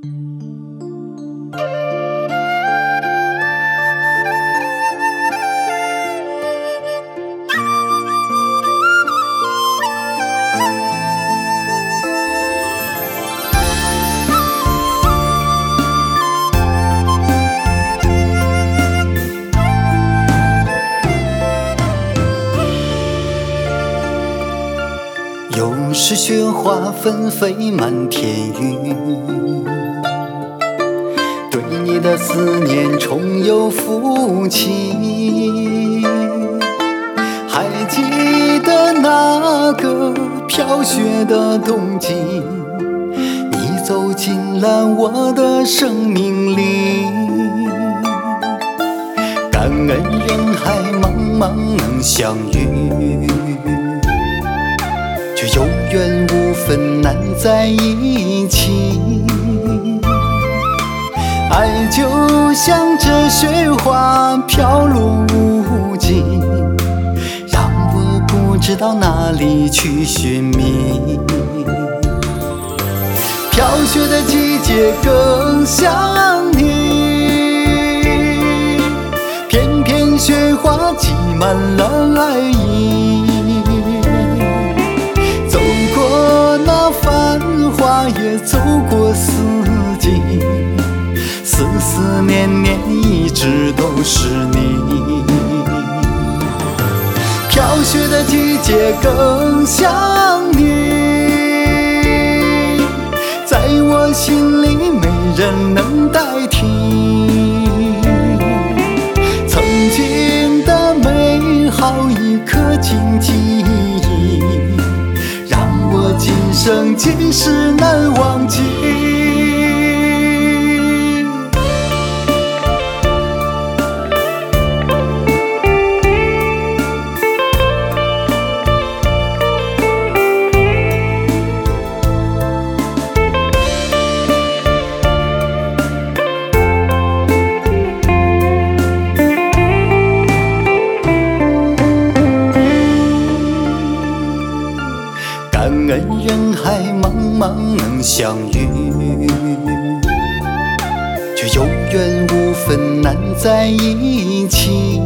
又是雪花纷飞满天云，对你的思念重又浮起。还记得那个飘雪的冬季，你走进了我的生命里。感恩人海茫茫能相遇，却有缘无分难在一起。爱就像这雪花飘落无尽，让我不知道哪里去寻觅。飘雪的季节更像你，片片雪花挤满了爱意。走过那繁华，也走过四季，思思念念一直都是你。飘雪的季节更像你，在我心里没人能代替。曾经的美好一刻紧记忆，让我今生今世难忘记。感恩人海茫茫能相遇，却有缘无分难在一起。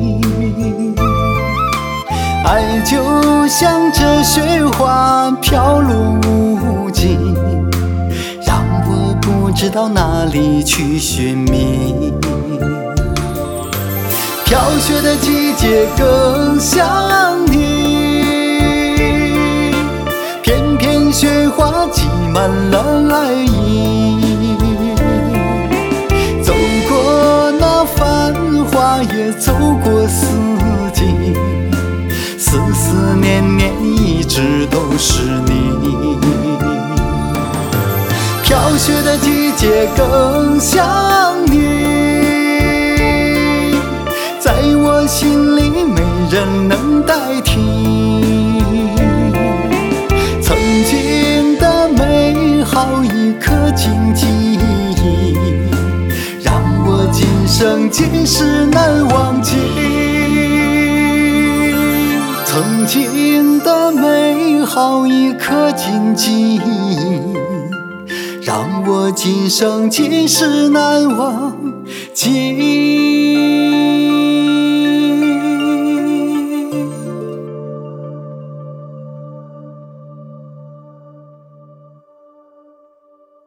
爱就像这雪花飘落无尽，让我不知道哪里去寻觅。飘雪的季节更像你，片片雪花挤满了爱意。走过那繁华，也走过四季，思思念念一直都是你。飘雪的季节更像你，在我心里没人能代替。曾经的美好一刻紧记忆，让我今生今世难忘记。曾经的美好一刻紧记忆，让我今生今世难忘记。